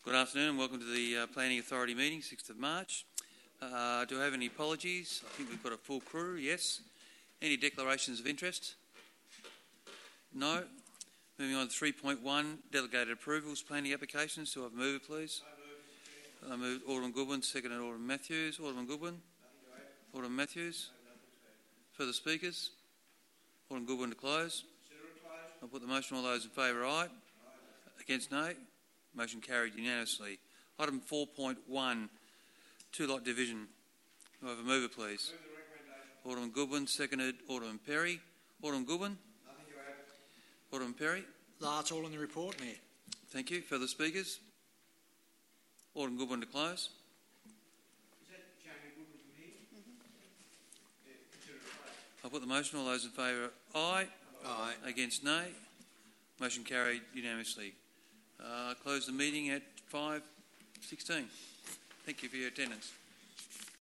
Good afternoon and welcome to the Planning Authority meeting, 6th of March. Do I have any apologies? I think we've got a full crew, yes. Any declarations of interest? No. Moving on to 3.1, delegated approvals, planning applications. Do I have a mover, please? I move Alderman Goodwin, seconded Alderman Matthews. Alderman Goodwin? Alderman Matthews? Further speakers? Alderman Goodwin to close. I'll put the motion. All those in favour, aye. Against, nay. Motion carried unanimously. Item 4.1, two-lot division. Do I have a mover, please? Alderman Goodwin, seconded Alderman Perry. Alderman Goodwin? Nothing to add. Alderman Perry? That's all in the report, Mayor. Thank you. Further speakers? Alderman Goodwin to close. Is that Jamie Goodwin from here? I'll put the motion. All those in favour, aye. Aye. Against, nay. Motion carried unanimously. Close the meeting at 5:16. Thank you for your attendance.